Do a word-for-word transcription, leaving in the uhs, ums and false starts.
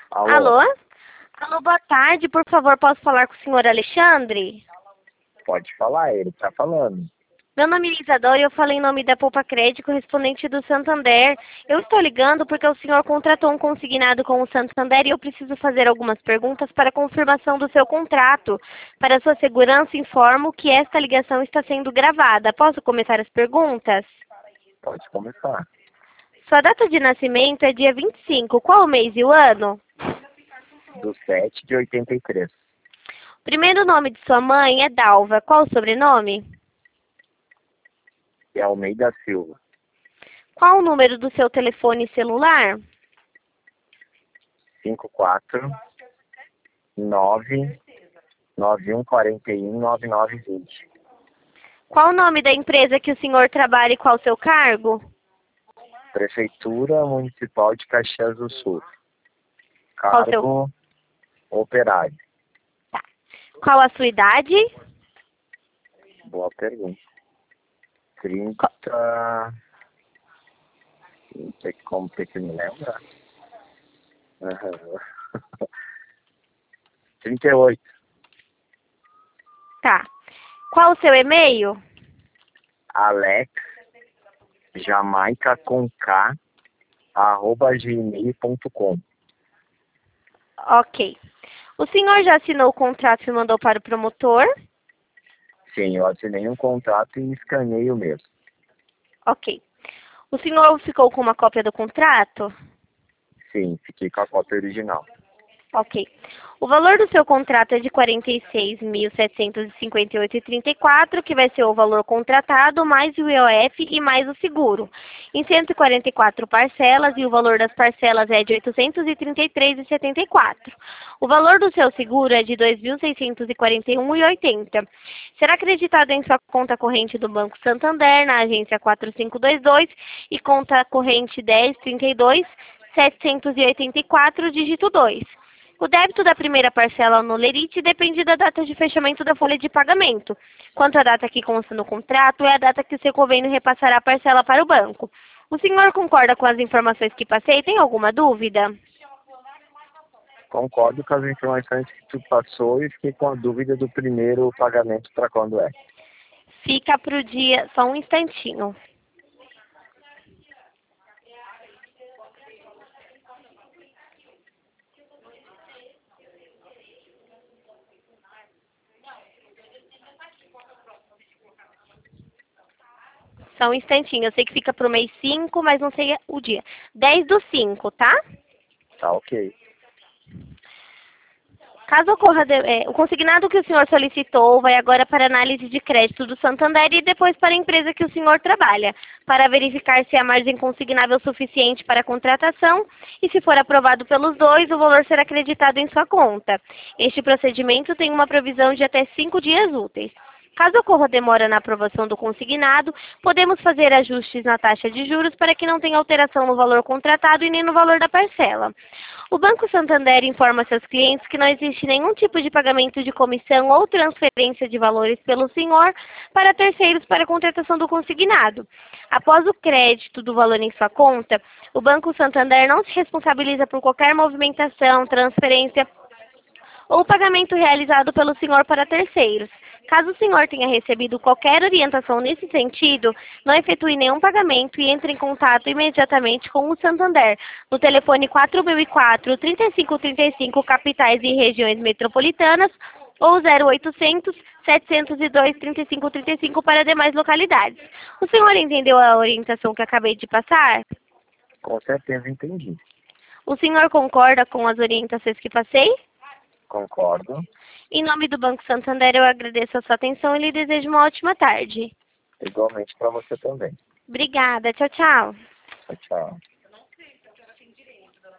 Alô? Alô? Alô, boa tarde. Por favor, posso falar com o senhor Alexandre? Pode falar, ele tá falando. Meu nome é Isadora e eu falei em nome da Poupa Crédito, correspondente do Santander. Eu estou ligando porque o senhor contratou um consignado com o Santander e eu preciso fazer algumas perguntas para confirmação do seu contrato. Para sua segurança, informo que esta ligação está sendo gravada. Posso começar as perguntas? Pode começar. Sua data de nascimento é dia vinte e cinco. Qual o mês e o ano? Do sete de oitenta e três. O primeiro nome de sua mãe é Dalva. Qual o sobrenome? É Almeida Silva. Qual o número do seu telefone celular? cinco quatro nove nove um quatro um nove nove dois zero. Qual o nome da empresa que o senhor trabalha e qual o seu cargo? Prefeitura Municipal de Caxias do Sul. Qual o Cargo seu... operário. Tá. Qual a sua idade? Boa pergunta. Qual- trinta. Não sei como ter que me lembrar. Aham. trinta e oito. Tá. Qual o seu e-mail? Alex Jamaica com K arroba gmail ponto com. Ok. O senhor já assinou o contrato e mandou para o promotor? Sim, eu assinei um contrato e escaneei o mesmo. Ok. O senhor ficou com uma cópia do contrato? Sim, fiquei com a cópia original. Ok. O valor do seu contrato é de quarenta e seis mil setecentos e cinquenta e oito reais e trinta e quatro centavos, que vai ser o valor contratado, mais o I O F e mais o seguro. Em cento e quarenta e quatro parcelas, e o valor das parcelas é de oitocentos e trinta e três reais e setenta e quatro centavos. O valor do seu seguro é de dois mil seiscentos e quarenta e um reais e oitenta centavos. Será acreditado em sua conta corrente do Banco Santander, na agência quatro cinco dois dois, e conta corrente dez trinta e dois setecentos e oitenta e quatro, dígito dois. O débito da primeira parcela no Lerite depende da data de fechamento da folha de pagamento. Quanto à data que consta no contrato, é a data que o seu convênio repassará a parcela para o banco. O senhor concorda com as informações que passei? Tem alguma dúvida? Concordo com as informações que tu passou e fiquei com a dúvida do primeiro pagamento para quando é. Fica para o dia... Só um instantinho. Só um instantinho. Eu sei que fica para o mês cinco, mas não sei o dia. dez do cinco, tá? Tá ok. Caso ocorra, de, é, o consignado que o senhor solicitou vai agora para análise de crédito do Santander e depois para a empresa que o senhor trabalha, para verificar se a margem consignável é suficiente para a contratação e, se for aprovado pelos dois, o valor será acreditado em sua conta. Este procedimento tem uma previsão de até cinco dias úteis. Caso ocorra demora na aprovação do consignado, podemos fazer ajustes na taxa de juros para que não tenha alteração no valor contratado e nem no valor da parcela. O Banco Santander informa seus clientes que não existe nenhum tipo de pagamento de comissão ou transferência de valores pelo senhor para terceiros para a contratação do consignado. Após o crédito do valor em sua conta, o Banco Santander não se responsabiliza por qualquer movimentação, transferência ou pagamento realizado pelo senhor para terceiros. Caso o senhor tenha recebido qualquer orientação nesse sentido, não efetue nenhum pagamento e entre em contato imediatamente com o Santander, no telefone quatro mil e quatro, trinta e cinco trinta e cinco, capitais e regiões metropolitanas, ou zero oitocentos, setecentos e dois, trinta e cinco trinta e cinco para demais localidades. O senhor entendeu a orientação que acabei de passar? Com certeza entendi. O senhor concorda com as orientações que passei? Concordo. Em nome do Banco Santander, eu agradeço a sua atenção e lhe desejo uma ótima tarde. Igualmente para você também. Obrigada. Tchau, tchau. Tchau, tchau.